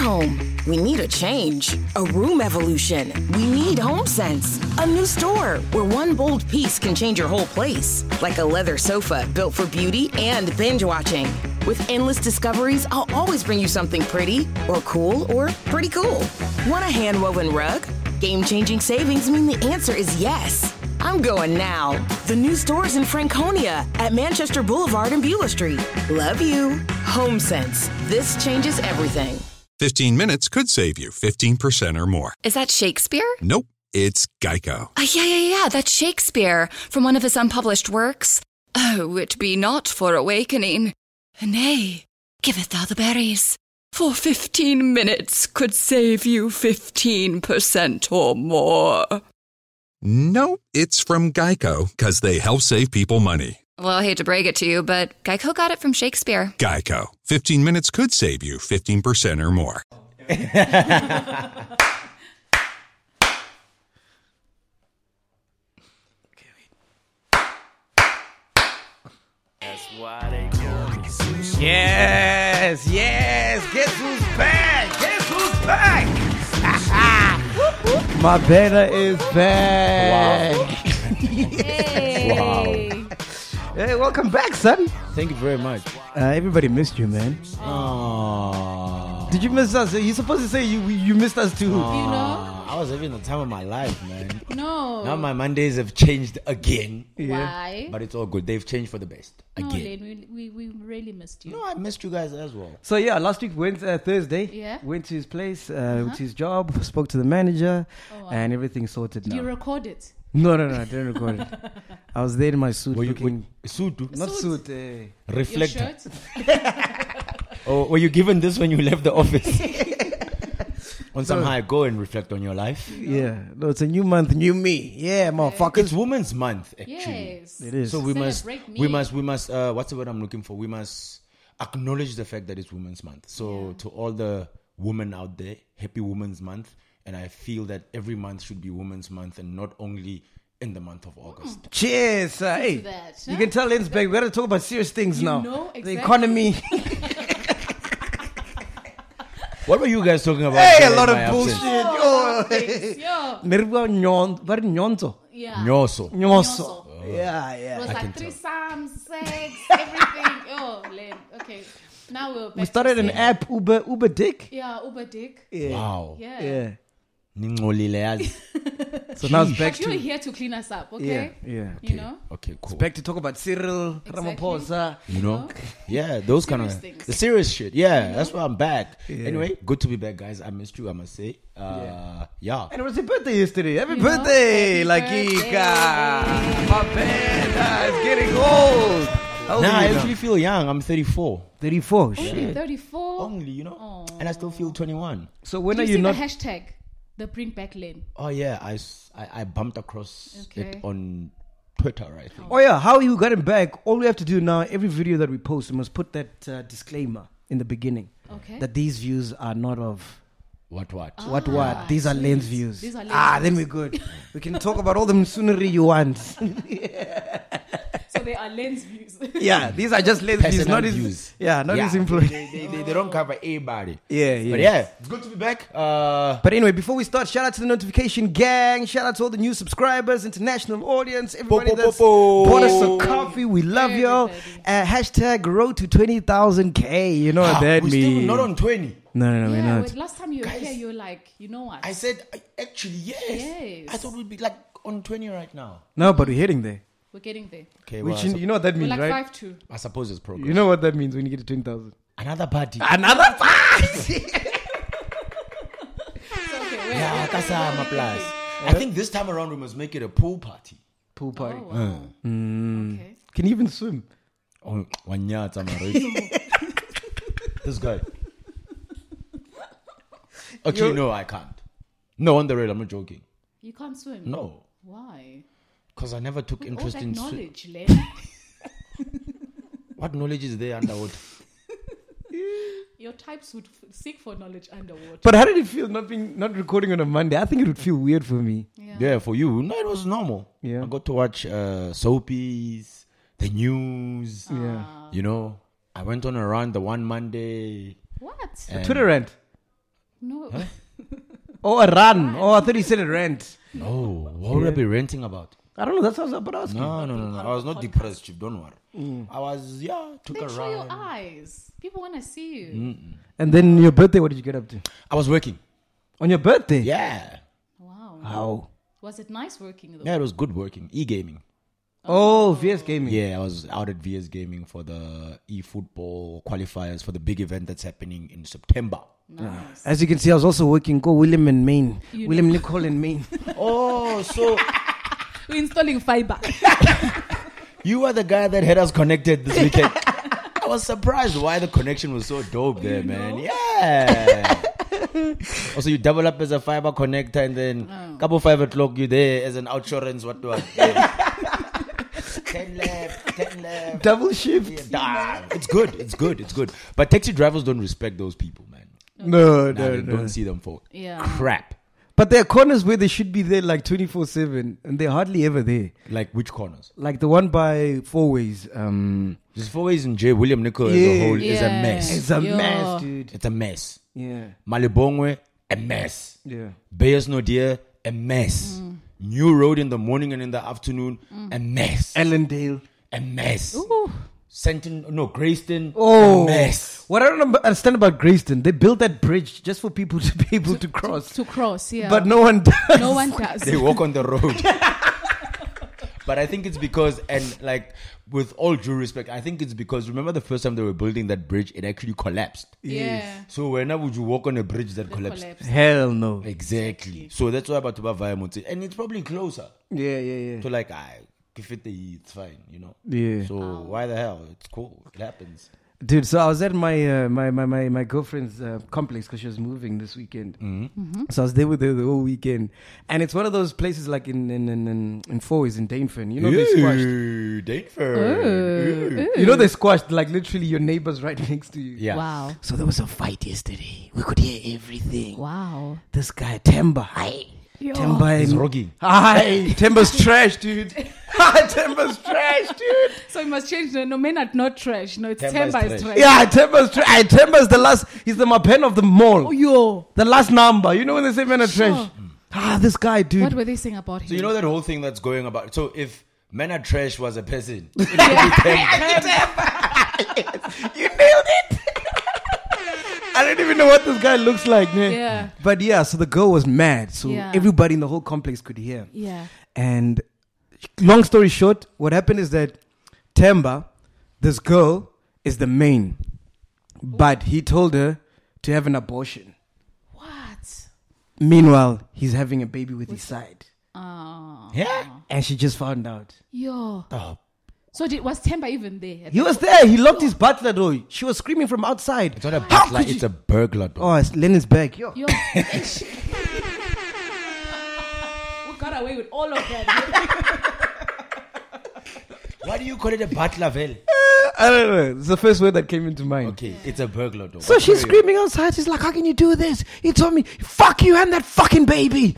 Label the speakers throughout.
Speaker 1: home. We need a change. A room evolution. We need HomeSense. A new store where one bold piece can change your whole place. Like a leather sofa built for beauty and binge watching. With endless discoveries, I'll always bring you something pretty, or cool, or pretty cool. Want a hand-woven rug? Game-changing savings mean the answer is yes. I'm going now. The new store's in Franconia at Manchester Boulevard and Beulah Street. Love you. HomeSense. This changes everything.
Speaker 2: 15 minutes could save you 15% or more.
Speaker 3: Is that Shakespeare?
Speaker 2: Nope, it's Geico.
Speaker 3: Yeah, that's Shakespeare from one of his unpublished works. Oh, it be not for awakening. Nay, giveth thou the berries. For 15 minutes could save you 15% or more.
Speaker 2: No, it's from Geico, because they help save people money.
Speaker 3: Well, I hate to break it to you, but Geico got it from Shakespeare.
Speaker 2: Geico. 15 minutes could save you 15% or more.
Speaker 4: Yes. Guess who's back? My banner is back.
Speaker 5: Wow.
Speaker 4: Hey, welcome back, son.
Speaker 5: Thank you very much.
Speaker 4: Everybody missed you, man. Did you miss us? You're supposed to say you missed us too.
Speaker 6: You know?
Speaker 5: I was having the time of my life, man.
Speaker 6: No.
Speaker 5: Now my Mondays have changed again.
Speaker 6: Why?
Speaker 5: But it's all good. They've changed for the best.
Speaker 6: No,
Speaker 5: Again.
Speaker 6: Len, we really missed you.
Speaker 5: No, I missed you guys as well.
Speaker 4: So yeah, last week went Thursday.
Speaker 6: Yeah.
Speaker 4: Went to his place, went to his job, spoke to the manager,
Speaker 6: Oh, wow.
Speaker 4: and everything sorted
Speaker 6: Did
Speaker 4: now.
Speaker 6: you record it?
Speaker 4: No, I didn't record it. I was there in my suit
Speaker 5: Were you
Speaker 4: looking.
Speaker 5: suit?
Speaker 4: Not
Speaker 6: Suit?
Speaker 4: suit.
Speaker 6: Your
Speaker 5: Reflector.
Speaker 6: shirt?
Speaker 5: Or were you given this when you left the office? On some high, go and reflect on your life.
Speaker 4: Yeah. No, it's a new month, new me. Yeah, motherfuckers.
Speaker 5: It's Women's Month, actually.
Speaker 6: Yes.
Speaker 4: It is.
Speaker 5: So we
Speaker 6: Celebrate me.
Speaker 5: must. What's the word I'm looking for? We must acknowledge the fact that it's Women's Month. So to all the women out there, happy Women's Month. And I feel that every month should be Women's Month and not only in the month of August.
Speaker 4: Cheers. Hey,
Speaker 6: that,
Speaker 4: you
Speaker 6: huh?
Speaker 4: can tell Lens back. We got to talk about serious things
Speaker 6: You
Speaker 4: now.
Speaker 6: know
Speaker 4: The
Speaker 6: exactly.
Speaker 4: economy.
Speaker 5: What were you guys talking about?
Speaker 4: Hey, a
Speaker 5: in
Speaker 4: lot
Speaker 5: my
Speaker 4: of bullshit.
Speaker 5: absence?
Speaker 6: Yo.
Speaker 4: Nerva nyonto.
Speaker 6: Yeah.
Speaker 5: Nyoso.
Speaker 4: Nyoso. Yeah.
Speaker 6: It was
Speaker 5: I
Speaker 6: like
Speaker 5: can tell.
Speaker 6: threesome, sex, everything. Oh, Len. Okay. Now we're back
Speaker 4: We started
Speaker 6: to
Speaker 4: an
Speaker 6: sex.
Speaker 4: app, Uber Dick.
Speaker 6: Yeah, Uber Dick.
Speaker 4: Yeah.
Speaker 5: Wow.
Speaker 6: Yeah.
Speaker 4: Yeah.
Speaker 5: Ningcolile yazi.
Speaker 4: So now it's back
Speaker 6: But you're
Speaker 4: to
Speaker 6: here to clean us up, okay?
Speaker 4: yeah.
Speaker 6: You know?
Speaker 5: Okay, cool.
Speaker 4: Back to talk about Cyril Ramaphosa.
Speaker 5: You know? Yeah, those kind of
Speaker 6: Serious things.
Speaker 5: the serious shit. Yeah, that's why I'm back. Anyway, good to be back, guys. I missed you, I must say. Yeah.
Speaker 4: And it was your birthday yesterday. Happy
Speaker 6: You know,
Speaker 4: birthday,
Speaker 6: happy
Speaker 4: Lakika. My band is getting old. How old
Speaker 5: Nah,
Speaker 4: are
Speaker 5: I
Speaker 4: you now?
Speaker 5: actually feel young. I'm 34.
Speaker 4: 34. Shit.
Speaker 6: Only 34.
Speaker 5: Only, you know? And I still feel 21.
Speaker 6: Do
Speaker 4: So when
Speaker 6: you
Speaker 4: are
Speaker 6: see
Speaker 4: you not?
Speaker 6: the hashtag? The bring back Len.
Speaker 5: Oh, yeah. I bumped across
Speaker 6: Okay.
Speaker 5: it on Twitter, I think.
Speaker 4: Oh yeah, how you got him back? All we have to do now, every video that we post, we must put that disclaimer in the beginning
Speaker 6: Okay.
Speaker 4: that these views are not of
Speaker 5: What?
Speaker 4: what. These are Len's views.
Speaker 6: These are Len's
Speaker 4: then
Speaker 6: views.
Speaker 4: we're good. We can talk about all the msunery you want.
Speaker 6: So they are Len's views.
Speaker 4: Yeah, these are just Len's views,
Speaker 5: Personal
Speaker 4: not his
Speaker 5: views.
Speaker 4: Yeah, not his influence.
Speaker 5: They don't cover everybody.
Speaker 4: Yeah.
Speaker 5: But yeah, it's good to be back.
Speaker 4: But anyway, before we start, shout out to the notification gang. Shout out to all the new subscribers, international audience, everybody that's bought us a coffee. We love y'all. Hashtag road to 20,000K. You know what that
Speaker 5: We're still
Speaker 4: means.
Speaker 5: not on 20.
Speaker 4: No, we're
Speaker 6: Yeah,
Speaker 4: not.
Speaker 6: wait, last time you were
Speaker 5: Guys,
Speaker 6: here, you were like, you know what?
Speaker 5: I said, actually, yes.
Speaker 6: Yes.
Speaker 5: I thought we'd be like on 20 right now.
Speaker 4: No, but we're heading there.
Speaker 6: We're getting there.
Speaker 5: Okay,
Speaker 4: Which
Speaker 5: well,
Speaker 4: you know what that
Speaker 6: We're
Speaker 4: means,
Speaker 6: like
Speaker 4: right?
Speaker 6: 5-2.
Speaker 5: I suppose it's progress.
Speaker 4: You know what that means when you get to 20,000.
Speaker 5: Another party.
Speaker 4: Another party.
Speaker 5: Yeah, Kasama Plus. I think this time around we must make it a pool party.
Speaker 4: Pool party.
Speaker 6: Oh, wow. Okay.
Speaker 4: Can you even swim?
Speaker 5: Oh, Wanyata Marais. This guy. Actually, no, I can't. No, on the real, I'm not joking.
Speaker 6: You can't swim?
Speaker 5: No,
Speaker 6: Why?
Speaker 5: because I never took
Speaker 6: All
Speaker 5: interest
Speaker 6: that
Speaker 5: in
Speaker 6: knowledge, Len.
Speaker 5: What knowledge is there underwater?
Speaker 6: Your types would seek for knowledge underwater.
Speaker 4: But how did it feel not recording on a Monday? I think it would feel weird for me.
Speaker 5: Yeah, for you, no, it was normal.
Speaker 4: Yeah.
Speaker 5: I got to watch soapies, the news.
Speaker 4: Yeah.
Speaker 5: You know, I went on a run the one Monday.
Speaker 6: What?
Speaker 5: and-
Speaker 4: Twitter rant.
Speaker 6: No.
Speaker 4: Or a run. Oh, I thought he said a rent.
Speaker 5: No, what would I be ranting about?
Speaker 4: I don't know. That's what I was about asking.
Speaker 5: No. I was not depressed, Chief. Don't worry. I was, took
Speaker 6: Then
Speaker 5: a
Speaker 6: show your
Speaker 5: run.
Speaker 6: eyes. People want to see you.
Speaker 4: And then your birthday, what did you get up to?
Speaker 5: I was working.
Speaker 4: On your birthday?
Speaker 5: Yeah.
Speaker 6: Wow.
Speaker 4: How?
Speaker 6: Was it nice working though?
Speaker 5: Yeah, it was good working. E-gaming.
Speaker 4: Oh, VS Gaming.
Speaker 5: Yeah, I was out at VS Gaming for the e-football qualifiers for the big event that's happening in September.
Speaker 6: Nice.
Speaker 4: As you can see, I was also working. Go William in Maine. William Nicole in Maine.
Speaker 5: Oh, so
Speaker 6: We're installing fiber.
Speaker 5: you are the guy that had us connected this weekend. I was surprised why the connection was so dope there, man. Yeah. Also, you double up as a fiber connector, and then couple 5 o'clock you there as an outsurance. What? 10 left.
Speaker 4: Double shift.
Speaker 5: Yeah, it's good. But taxi drivers don't respect those people, man.
Speaker 4: No.
Speaker 5: They don't see them for
Speaker 6: Yeah.
Speaker 5: crap.
Speaker 4: But there are corners where they should be there like 24/7, and they're hardly ever there.
Speaker 5: Like which corners?
Speaker 4: Like the one by Four Ways.
Speaker 5: This 4 Ways in J. William Nicol as a whole is a mess.
Speaker 4: It's a
Speaker 6: Yo.
Speaker 4: mess, dude.
Speaker 5: It's a mess.
Speaker 4: Yeah.
Speaker 5: Malibongwe, a mess.
Speaker 4: Yeah.
Speaker 5: Bayers Nodia, a mess. New Road in the morning and in the afternoon, a mess.
Speaker 4: Ellendale.
Speaker 5: A mess.
Speaker 6: Ooh.
Speaker 5: Greyston,
Speaker 4: Oh,
Speaker 5: a mess.
Speaker 4: What I don't understand about Greyston, they built that bridge just for people to be able to cross.
Speaker 6: To cross, yeah.
Speaker 4: But no one does.
Speaker 6: no one does.
Speaker 5: They walk on the road. But I think it's because, and like, with all due respect, I think it's because, remember the first time they were building that bridge, it actually collapsed.
Speaker 6: Yeah.
Speaker 5: So whenever would you walk on a bridge that collapsed?
Speaker 6: Collapse.
Speaker 4: Hell no.
Speaker 5: Exactly. So that's why about to buy via Monte. And it's probably closer.
Speaker 4: Yeah.
Speaker 5: So like, if it's fine, you know?
Speaker 4: Yeah.
Speaker 5: So why the hell? It's cool. It happens.
Speaker 4: Dude, so I was at my my girlfriend's complex because she was moving this weekend. So I was there with her the whole weekend, and it's one of those places like in Four Ways in Dainfern. You know they squashed.
Speaker 5: Dainfern.
Speaker 4: You know they squashed like literally your neighbors right next to you.
Speaker 5: Yeah.
Speaker 6: Wow.
Speaker 4: So there was a fight yesterday. We could hear everything.
Speaker 6: Wow.
Speaker 4: This guy Temba, hi.
Speaker 6: Yo.
Speaker 4: Temba
Speaker 5: He's
Speaker 4: and
Speaker 5: roggy.
Speaker 4: hi. Temba's trash, dude. Hi, Temba's trash, dude.
Speaker 6: So you must change the nomenclature, not trash. No, it's
Speaker 5: Temba is
Speaker 6: Temba is
Speaker 5: trash.
Speaker 6: trash.
Speaker 4: Yeah, Temba's trash. Temba's the last. He's the Mapen of the mall.
Speaker 6: Oh, yo.
Speaker 4: The last number. You know when they say men are trash.
Speaker 6: Sure.
Speaker 4: This guy, dude.
Speaker 6: What were they saying about him?
Speaker 5: So you know that whole thing that's going about. So if Men Are Trash was a person, it would be Temba.
Speaker 4: You nailed it. I don't even know what this guy looks like, man.
Speaker 6: Yeah.
Speaker 4: But yeah, so the girl was mad. So
Speaker 6: Yeah.
Speaker 4: everybody in the whole complex could hear.
Speaker 6: Yeah.
Speaker 4: And long story short, what happened is that Temba, this girl, is the main. But he told her to have an abortion.
Speaker 6: What?
Speaker 4: Meanwhile, he's having a baby with his side.
Speaker 5: Yeah.
Speaker 4: And she just found out.
Speaker 6: Yo.
Speaker 5: Oh,
Speaker 6: So was Temba even there?
Speaker 4: He was there. He locked his butler door. She was screaming from outside.
Speaker 5: it's not a
Speaker 4: How
Speaker 5: butler,
Speaker 4: could
Speaker 5: it's
Speaker 4: you-
Speaker 5: a burglar. Dog.
Speaker 4: Oh, it's Lenin's bag. Yo.
Speaker 6: Yo. We got away with all of that.
Speaker 5: Why do you call it a butler, Vel?
Speaker 4: I don't know. It's the first word that came into mind.
Speaker 5: Okay, it's a burglar. Dog.
Speaker 4: So she's screaming outside. She's like, how can you do this? He told me, fuck you and that fucking baby.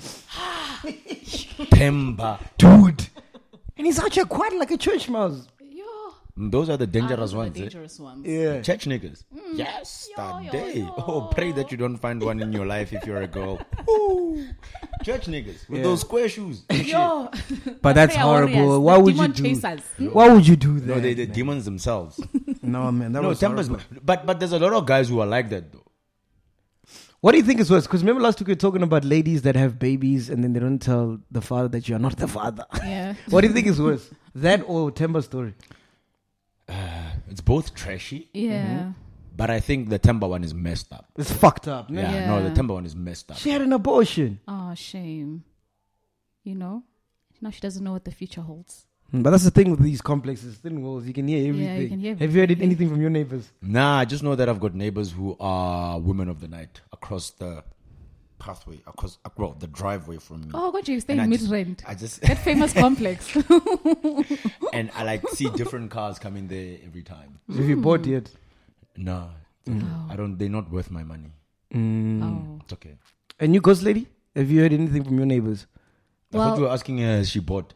Speaker 5: Temba.
Speaker 4: Dude. And he's out here quiet like a church mouse.
Speaker 6: Yo.
Speaker 5: Those are the dangerous
Speaker 6: Those are
Speaker 5: ones.
Speaker 6: the
Speaker 5: Eh?
Speaker 6: dangerous ones.
Speaker 4: Yeah.
Speaker 5: Church niggas. Yes, that day. Oh, pray that you don't find one in your life if you're a girl. Ooh. Church niggas with those square shoes.
Speaker 6: Yo.
Speaker 4: But that's
Speaker 6: Prayer
Speaker 4: horrible.
Speaker 6: warriors,
Speaker 4: Why
Speaker 6: the
Speaker 4: would you
Speaker 6: demon
Speaker 4: do
Speaker 6: chasers.
Speaker 4: Why would you do that?
Speaker 5: No, they're the
Speaker 4: man?
Speaker 5: demons themselves.
Speaker 4: No, man. That
Speaker 5: No,
Speaker 4: was
Speaker 5: Temba's.
Speaker 4: horrible.
Speaker 5: But there's a lot of guys who are like that though.
Speaker 4: What do you think is worse? Because remember last week we were talking about ladies that have babies and then they don't tell the father that you are not the father.
Speaker 6: Yeah.
Speaker 4: What do you think is worse? That or Temba's story?
Speaker 5: It's both trashy,
Speaker 6: Yeah.
Speaker 5: but I think the Temba one is messed up.
Speaker 4: It's fucked up. Man.
Speaker 5: Yeah,
Speaker 6: Yeah.
Speaker 5: no, the Temba one is messed up.
Speaker 4: She had an abortion.
Speaker 6: Oh, shame. You know? Now she doesn't know what the future holds.
Speaker 4: But that's the thing with these complexes, thin walls. You can hear everything.
Speaker 6: you can hear
Speaker 4: Have you heard
Speaker 6: everything.
Speaker 4: anything from your neighbors?
Speaker 5: Nah, I just know that I've got neighbors who are women of the night across the pathway, well, the driveway from me.
Speaker 6: Oh, God, you stay
Speaker 5: And
Speaker 6: in
Speaker 5: I just-
Speaker 6: mid-rent.
Speaker 5: I just
Speaker 6: That famous complex.
Speaker 5: and I like see different cars coming there every time.
Speaker 4: Have you bought yet?
Speaker 5: No, it's okay. I don't. They're not worth my money.
Speaker 6: Oh.
Speaker 5: It's okay.
Speaker 4: And you, ghost lady? Have you heard anything from your neighbors?
Speaker 5: I thought you were asking her has she bought.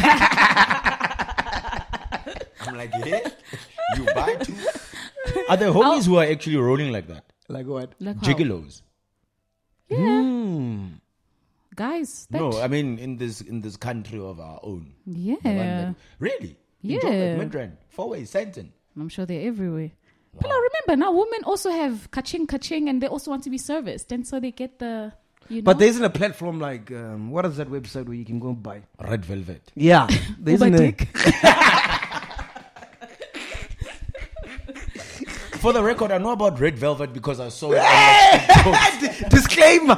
Speaker 5: I'm like, yeah, you buy too. Are there homies who are actually rolling like that?
Speaker 4: Like what?
Speaker 6: Like how?
Speaker 5: Gigolos.
Speaker 6: Yeah. Guys, that...
Speaker 5: No, I mean in this country of our own.
Speaker 6: Yeah.
Speaker 5: London. Really?
Speaker 6: Yeah.
Speaker 5: In Joburg, Midrand, Fourways, Sandton.
Speaker 6: I'm sure they're everywhere. But I remember now women also have kaching and they also want to be serviced. And so they get the,
Speaker 4: But there isn't a platform like, what is that website where you can go and buy?
Speaker 5: Red Velvet.
Speaker 4: Yeah. There isn't a...
Speaker 5: For the record, I know about Red Velvet because I saw it.
Speaker 4: Disclaimer.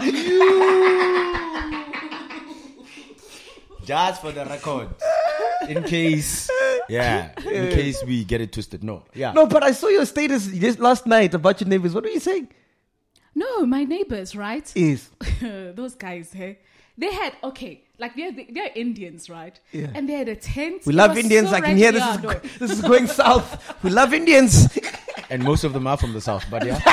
Speaker 5: Just for the record. In case we get it twisted. No,
Speaker 4: but I saw your status just last night about your neighbors. What were you saying?
Speaker 6: No, my neighbors, right?
Speaker 4: Is
Speaker 6: those guys, hey? They had, they're Indians, right?
Speaker 4: Yeah.
Speaker 6: And they had a tent.
Speaker 4: We love Indians. I can hear this is going south. We love Indians.
Speaker 5: And most of them are from the south, but yeah.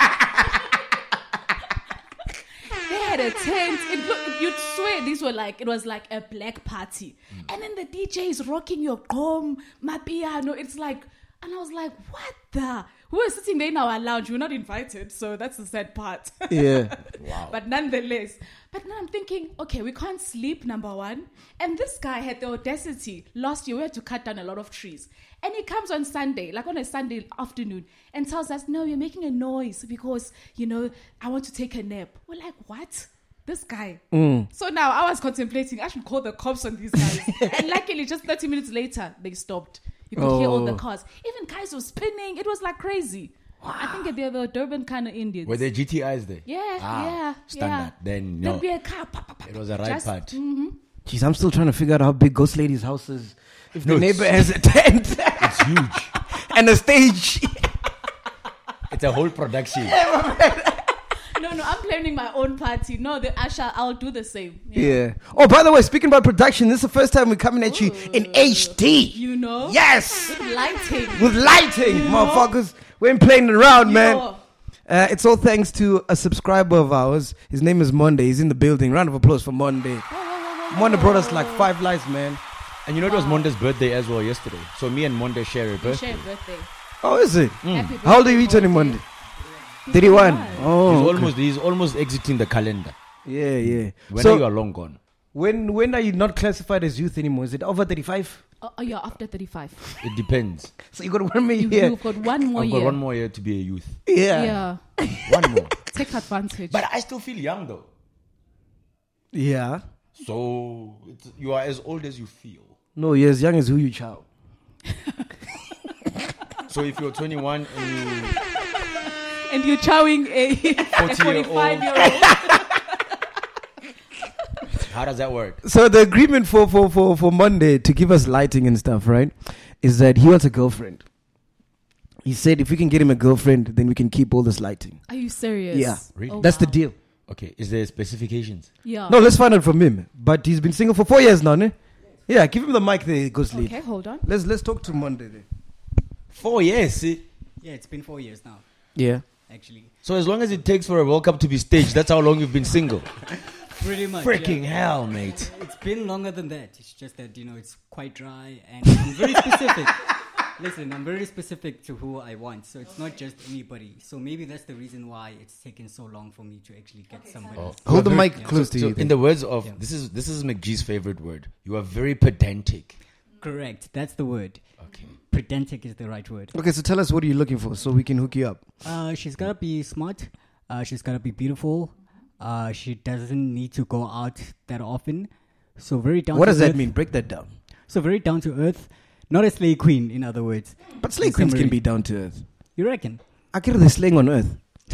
Speaker 6: They had a tent. You'd swear it was like a black party. And then the DJ is rocking your gqom, my piano. It's like, and I was like, what the? We were sitting there in our lounge. We were not invited, so that's the sad part.
Speaker 4: Yeah.
Speaker 6: Wow. But nonetheless. But now I'm thinking, okay, we can't sleep, number one. And this guy had the audacity. Last year, we had to cut down a lot of trees. And he comes on Sunday, like on a Sunday afternoon, and tells us, no, you're making a noise because, I want to take a nap. We're like, what? This guy. So now I was contemplating, I should call the cops on these guys. And luckily, just 30 minutes later, they stopped. You could hear all the cars. Even cars were spinning. It was like crazy. Wow. I think they're the Durban kind of Indians.
Speaker 5: Were there GTIs there?
Speaker 6: Yeah,
Speaker 5: standard. Then no.
Speaker 6: There'd be a car.
Speaker 5: It was a right part.
Speaker 4: Jeez, I'm still trying to figure out how big Ghost Lady's house is. If the neighbor has a tent.
Speaker 5: It's huge.
Speaker 4: And a stage.
Speaker 5: It's a whole production.
Speaker 6: No, I'm planning my own party. No, I'll do the same.
Speaker 4: Yeah. Oh, by the way, speaking about production, this is the first time we're coming at you in HD. Yes. With lighting, motherfuckers. We ain't playing around, man. It's all thanks to a subscriber of ours. His name is Monday. He's in the building. Round of applause for Monday. Monday brought us like 5 lights, man.
Speaker 5: And it was Monday's birthday as well yesterday. So me and Monday share a birthday.
Speaker 4: Oh, is it? How old are you turning Monday? 31. Oh,
Speaker 5: he's almost exiting the calendar.
Speaker 4: Yeah.
Speaker 5: When are you long gone?
Speaker 4: When are you not classified as youth anymore? Is it over 35?
Speaker 6: Oh, yeah, after 35.
Speaker 5: It depends.
Speaker 4: So you got 1 more year.
Speaker 6: You've got 1 more year.
Speaker 5: I've got 1 more year to be a youth.
Speaker 4: Yeah.
Speaker 5: 1 more.
Speaker 6: Take advantage.
Speaker 5: But I still feel young though.
Speaker 4: Yeah.
Speaker 5: So you are as old as you feel.
Speaker 4: No, you're as young as who you child.
Speaker 5: So if you're 21
Speaker 6: and you're chowing a 45-year-old.
Speaker 5: How does that work?
Speaker 4: So the agreement for Monday to give us lighting and stuff, right, is that he wants a girlfriend. He said if we can get him a girlfriend, then we can keep all this lighting.
Speaker 6: Are you serious?
Speaker 4: Yeah.
Speaker 5: Really?
Speaker 6: Oh,
Speaker 4: that's the deal.
Speaker 5: Okay. Is there specifications?
Speaker 6: Yeah.
Speaker 4: No, let's find out from him. But he's been single for 4 years now, ne? Yeah, give him the mic there, Ghost Lead.
Speaker 6: Okay, hold on.
Speaker 4: Let's talk to Monday there.
Speaker 5: 4 years?
Speaker 7: Yeah, it's been 4 years now.
Speaker 4: Yeah.
Speaker 7: Actually.
Speaker 5: So as long as it takes for a World Cup to be staged, that's how long you've been single.
Speaker 7: Pretty much.
Speaker 5: Freaking hell, mate.
Speaker 7: It's been longer than that. It's just that, it's quite dry and I'm very specific. Listen, I'm very specific to who I want. So it's not just anybody. So maybe that's the reason why it's taken so long for me to actually get somebody.
Speaker 4: Hold the mic close to you.
Speaker 5: In the words of, this is McGee's favorite word. You are very pedantic.
Speaker 7: Correct. That's the word.
Speaker 5: Okay.
Speaker 7: Pedantic is the right word.
Speaker 4: Okay, so tell us what are you looking for so we can hook you up.
Speaker 7: She's got to be smart. She's got to be beautiful. She doesn't need to go out that often. So very down to earth.
Speaker 4: What does that mean? Break that down.
Speaker 7: So very down to earth. Not a slay queen, in other words.
Speaker 4: But slay queens can be down to earth.
Speaker 7: You reckon?
Speaker 4: I get the slang on earth.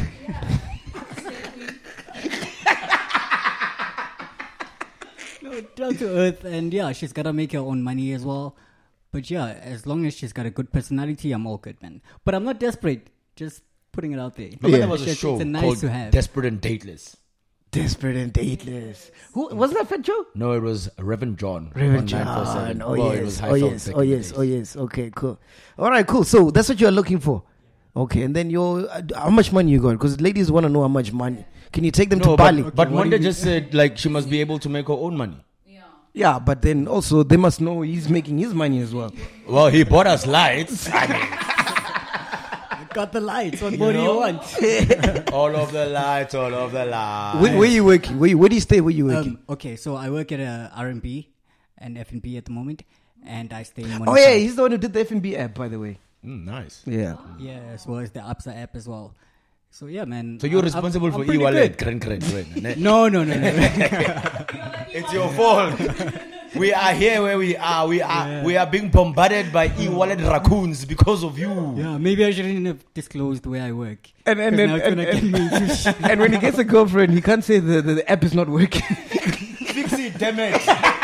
Speaker 7: No, down to earth. And she's got to make her own money as well. But as long as she's got a good personality, I'm all good, man. But I'm not desperate. Just putting it out there.
Speaker 5: Remember there was a show
Speaker 7: it's a nice
Speaker 5: called
Speaker 7: to have.
Speaker 5: Desperate and Dateless.
Speaker 4: Desperate and Dateless. Who wasn't that Fat Joe?
Speaker 5: No, it was Reverend John.
Speaker 4: Reverend John. Oh yes. Okay, cool. All right, cool. So that's what you're looking for. Okay, and then how much money you got? Because ladies want to know how much money. Can you take them to Bali?
Speaker 5: But Monday just said she must be able to make her own money.
Speaker 4: Yeah, but then also they must know he's making his money as well.
Speaker 5: Well, he bought us lights.
Speaker 7: Got the lights. What more do you want?
Speaker 5: All of the lights, all of the lights.
Speaker 4: Where are you working? Where do you stay? Where you working?
Speaker 7: Okay, so I work at a R&B and F&B at the moment, and I stay in Morningside.
Speaker 4: Oh yeah, he's the one who did the F&B app, by the way.
Speaker 5: Nice.
Speaker 4: Yeah.
Speaker 7: Yeah, as well as the Absa app as well. So yeah, man.
Speaker 5: So you're responsible for
Speaker 7: pretty
Speaker 5: e-wallet.
Speaker 7: good. No.
Speaker 5: It's your fault. We are here where we are. We are being bombarded by e-wallet raccoons because of you.
Speaker 7: Yeah, maybe I shouldn't have disclosed where I work.
Speaker 4: And
Speaker 7: now it's gonna get me into shit.
Speaker 4: And when he gets a girlfriend, he can't say the app is not working.
Speaker 5: Fix it, damn it.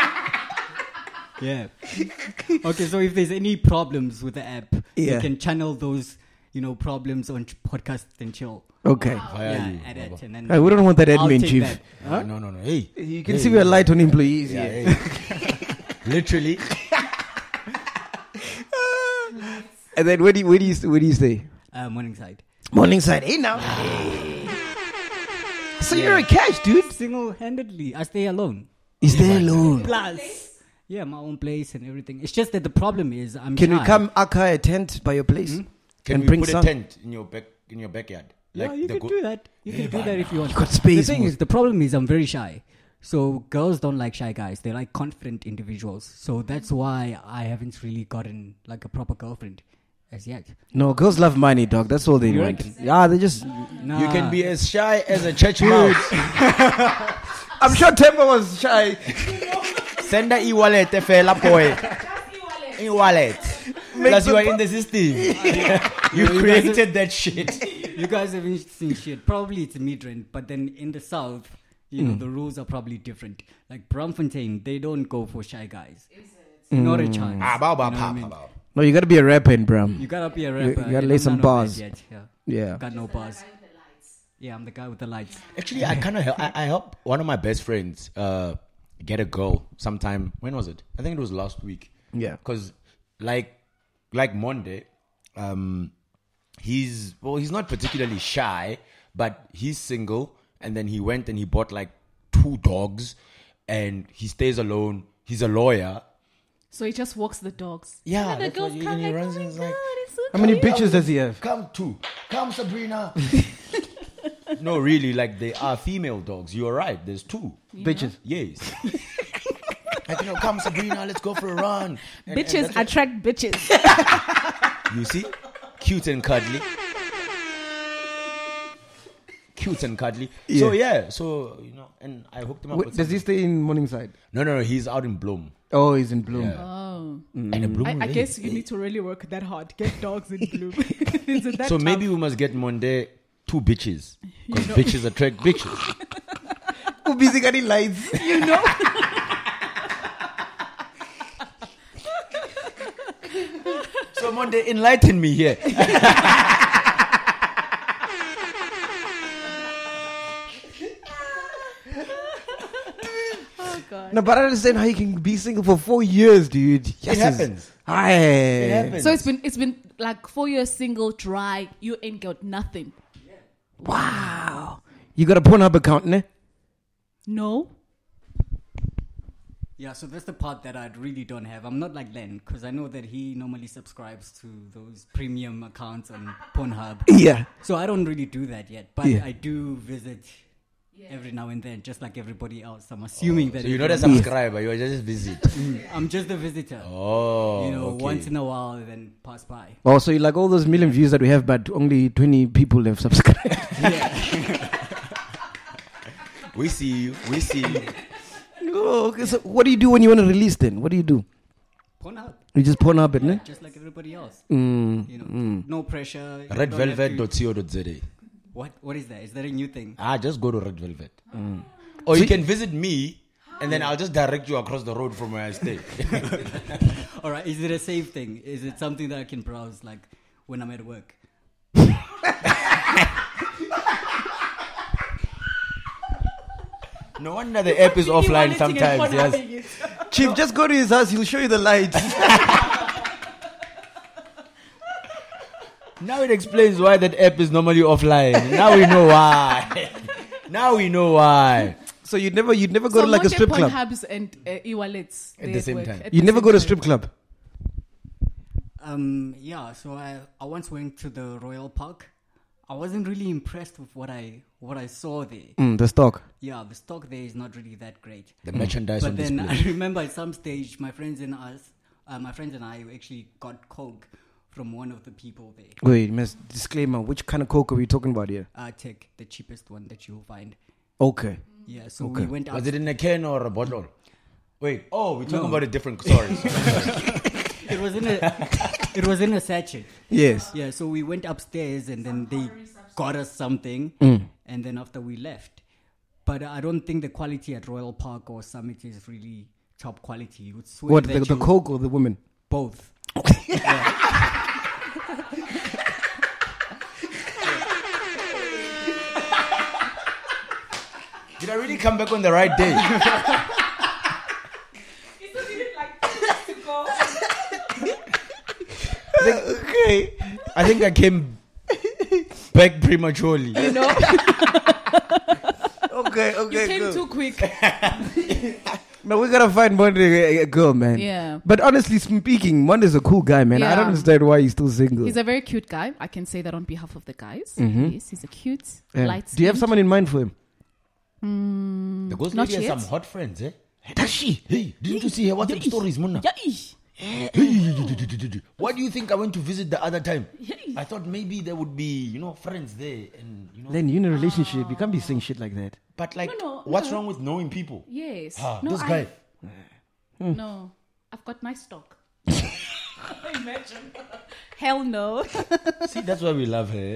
Speaker 7: Yeah. Okay, so if there's any problems with the app,
Speaker 4: Yeah.
Speaker 7: you can channel those, problems on Podcast and Chill.
Speaker 4: Okay.
Speaker 7: Yeah, at it, and then
Speaker 4: Hey, we don't want that
Speaker 7: I'll
Speaker 4: admin
Speaker 7: take
Speaker 4: chief.
Speaker 7: that.
Speaker 5: Huh? No. Hey.
Speaker 4: You can see we're light on employees
Speaker 5: Yeah,
Speaker 4: here.
Speaker 5: hey. Literally.
Speaker 4: And then where do you stay?
Speaker 7: Morningside.
Speaker 4: Morningside. Hey now. So you're a cash, dude.
Speaker 7: Single-handedly, I stay alone.
Speaker 4: You stay alone.
Speaker 7: Plus, yeah, my own place and everything. It's just that the problem is I'm
Speaker 4: Can
Speaker 7: shy.
Speaker 4: we come Aka a tent by your place?
Speaker 5: Can
Speaker 4: And
Speaker 5: we
Speaker 4: bring
Speaker 5: put
Speaker 4: some?
Speaker 5: a tent in your backyard?
Speaker 7: Yeah, you
Speaker 5: the
Speaker 7: can do that. You can do that if you want.
Speaker 4: You got space,
Speaker 7: The thing
Speaker 4: man.
Speaker 7: is, the problem is I'm very shy. So girls don't like shy guys. They like confident individuals. So that's why I haven't really gotten like a proper girlfriend as yet.
Speaker 4: No, girls love money, dog. That's all they
Speaker 7: You
Speaker 4: want.
Speaker 7: reckon?
Speaker 4: Yeah, they just.
Speaker 7: Nah.
Speaker 5: You can be as shy as a church mouse.
Speaker 4: I'm sure Temba was shy.
Speaker 5: Send the e-wallet, fella boy. E-wallet. Plus you are in the system. You created that shit.
Speaker 7: You guys haven't seen shit. Probably it's Midrand, but then in the south, the rules are probably different. Like Braamfontein, they don't go for shy guys. Not a chance. You know what I mean?
Speaker 4: No, you gotta be a rapper in Bram.
Speaker 7: You gotta be a rapper.
Speaker 4: gotta
Speaker 7: and
Speaker 4: lay
Speaker 7: I'm
Speaker 4: some
Speaker 7: none of
Speaker 4: bars.
Speaker 7: that yet. Yeah.
Speaker 4: Yeah.
Speaker 7: Got no bars. Yeah, I'm the guy with the lights.
Speaker 5: Actually, I kind of I helped one of my best friends get a girl sometime. When was it? I think it was last week.
Speaker 4: Yeah.
Speaker 5: Because like Monday, he's not particularly shy, but he's single, and then he went and he bought like 2 dogs, and he stays alone. He's a lawyer.
Speaker 6: So he just walks the dogs.
Speaker 5: Yeah,
Speaker 6: And the
Speaker 5: that's
Speaker 6: girls
Speaker 5: what he-
Speaker 6: come
Speaker 5: and he
Speaker 6: like,
Speaker 5: runs
Speaker 6: oh
Speaker 5: and
Speaker 6: my
Speaker 5: is
Speaker 6: God,
Speaker 5: like,
Speaker 6: it's so
Speaker 4: How many
Speaker 6: cute.
Speaker 4: bitches does he have?
Speaker 5: Come Sabrina. No, really, like they are female dogs. You're right. There's 2
Speaker 4: Bitches.
Speaker 5: Yes. Like, come Sabrina, let's go for a run. And
Speaker 6: Bitches
Speaker 5: that's
Speaker 6: attract bitches.
Speaker 5: what- you see, cute and cuddly. Cute and cuddly.
Speaker 4: Yeah.
Speaker 5: So and I hooked him up.
Speaker 4: Wait,
Speaker 5: with
Speaker 4: does he
Speaker 5: something.
Speaker 4: stay in Morningside?
Speaker 5: No, he's out in Bloom.
Speaker 4: Oh, he's in Bloom.
Speaker 5: Yeah.
Speaker 6: Oh.
Speaker 5: And in Bloom.
Speaker 6: I guess you need to really work that hard. Get dogs in bloom. Is it that
Speaker 5: So
Speaker 6: tough?
Speaker 5: maybe we must get Monday 2 bitches. Because bitches attract bitches.
Speaker 4: Who busy getting lights?
Speaker 5: So Monday, enlighten me here.
Speaker 6: God.
Speaker 4: No, but I understand how you can be single for 4 years, dude. Yes,
Speaker 5: happens.
Speaker 4: Aye.
Speaker 5: It happens.
Speaker 6: So it's been like 4 years single, dry. You ain't got nothing.
Speaker 4: Wow. You got a Pornhub account, ne?
Speaker 6: No.
Speaker 7: Yeah, so that's the part that I really don't have. I'm not like Len, because I know that he normally subscribes to those premium accounts on Pornhub.
Speaker 4: Yeah.
Speaker 7: So I don't really do that yet, but
Speaker 4: Yeah.
Speaker 7: I do visit every now and then, just like everybody else. I'm assuming that
Speaker 5: So you're not a
Speaker 7: everyone-
Speaker 5: subscriber, you are just visit.
Speaker 7: I'm just a visitor.
Speaker 5: Oh, okay.
Speaker 7: Once in a while, then pass by.
Speaker 4: Oh, so you like all those million views that we have, but only 20 people have subscribed.
Speaker 5: We see you.
Speaker 4: Oh, okay. So what do you do when you want to release then? What do you do?
Speaker 7: Pornhub,
Speaker 4: You just Pornhub it, ne?
Speaker 7: just like everybody else.
Speaker 4: Mm.
Speaker 7: No pressure. You don't have to-
Speaker 5: Redvelvet.co.za.
Speaker 7: What is that? Is that a new thing?
Speaker 5: Just go to Red Velvet. Or you can visit me, and then I'll just direct you across the road from where I stay.
Speaker 7: All right, is it a safe thing? Is it something that I can browse like when I'm at work?
Speaker 5: No wonder the app is offline sometimes. Yes.
Speaker 4: Chief, just go to his house. He'll show you the lights.
Speaker 5: Now it explains why that app is normally offline. Now we know why.
Speaker 4: So you'd never go to like a strip club.
Speaker 6: Hubs and e-wallets
Speaker 5: At the same time.
Speaker 4: You never go to a strip club.
Speaker 7: Yeah, so I once went to the Royal Park. I wasn't really impressed with what I saw there.
Speaker 4: The stock.
Speaker 7: Yeah, the stock there is not really that great.
Speaker 5: The merchandise on
Speaker 7: But then
Speaker 5: display.
Speaker 7: I remember at some stage, my friends and I actually got Coke from one of the people there.
Speaker 4: Wait, disclaimer. Which kind of Coke are we talking about here?
Speaker 7: Tech, the cheapest one that you'll find.
Speaker 4: Okay.
Speaker 7: Yeah, so
Speaker 4: Okay.
Speaker 7: we went out.
Speaker 5: Was it in a can or a bottle? Wait, we're talking about a different. Sorry.
Speaker 7: It was in a sachet.
Speaker 4: Yes.
Speaker 7: Yeah, so we went upstairs and then they got us something, and then after we left. But I don't think the quality at Royal Park or Summit is really top quality. You would swear
Speaker 4: What,
Speaker 7: that
Speaker 4: the Coke or the women?
Speaker 7: both.
Speaker 5: Did I really come back on the right day?
Speaker 4: Okay.
Speaker 5: I think I came back prematurely.
Speaker 6: You know,
Speaker 4: Okay,
Speaker 6: you
Speaker 4: okay,
Speaker 6: came
Speaker 4: good.
Speaker 6: too quick.
Speaker 4: No, we gotta find Monday a girl, man.
Speaker 6: Yeah.
Speaker 4: But honestly speaking, Monday's a cool guy, man. I
Speaker 6: Yeah.
Speaker 4: don't understand why he's still single.
Speaker 6: He's a very cute guy. I can say that on behalf of the guys.
Speaker 4: Mhm.
Speaker 6: Yes, he's a cute,
Speaker 4: Yeah.
Speaker 6: light.
Speaker 4: Do you have someone in mind for him?
Speaker 5: The ghost
Speaker 6: Not
Speaker 5: lady has
Speaker 6: yet.
Speaker 5: some hot friends, eh?
Speaker 4: Does she?
Speaker 5: Hey, didn't you see her WhatsApp stories, Munna? Why do you think I went to visit the other time? I thought maybe there would be, friends there, and
Speaker 4: Then you're in a relationship. You can't be saying shit like that.
Speaker 5: But like,
Speaker 6: No,
Speaker 5: what's
Speaker 6: no.
Speaker 5: wrong with knowing people?
Speaker 6: Yes.
Speaker 5: This guy.
Speaker 6: No, I've got nice stock. Imagine. Hell no.
Speaker 5: See, that's why we love her.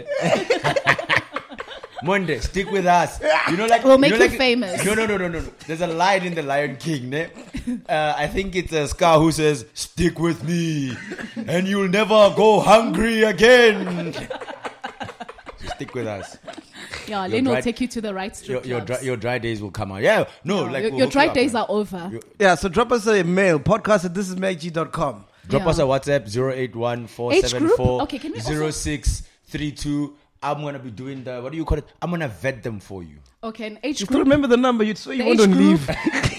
Speaker 5: Monday, stick with us.
Speaker 6: We'll make you famous.
Speaker 5: No. There's a line in The Lion King, ne? I think it's Scar who says, "Stick with me, and you'll never go hungry again." So stick with us.
Speaker 6: Yeah,
Speaker 5: Your
Speaker 6: Lynn will
Speaker 5: dry-
Speaker 6: take you to the right strip clubs.
Speaker 5: Your dry days will come out. Yeah, no, like
Speaker 6: your
Speaker 5: we'll hook
Speaker 6: dry
Speaker 5: you up,
Speaker 6: days
Speaker 5: man.
Speaker 6: are over.
Speaker 4: Yeah, so drop us a mail, podcast@thisismag.com.
Speaker 5: Drop
Speaker 6: Yeah.
Speaker 5: us a WhatsApp 081-474
Speaker 6: Okay, can we also-
Speaker 5: 0632. I'm gonna be doing what do you call it? I'm gonna vet them for you.
Speaker 6: Okay, an age
Speaker 4: You still
Speaker 6: group.
Speaker 4: remember the number? You'd swear you
Speaker 6: The
Speaker 4: went
Speaker 6: age
Speaker 4: on
Speaker 6: group.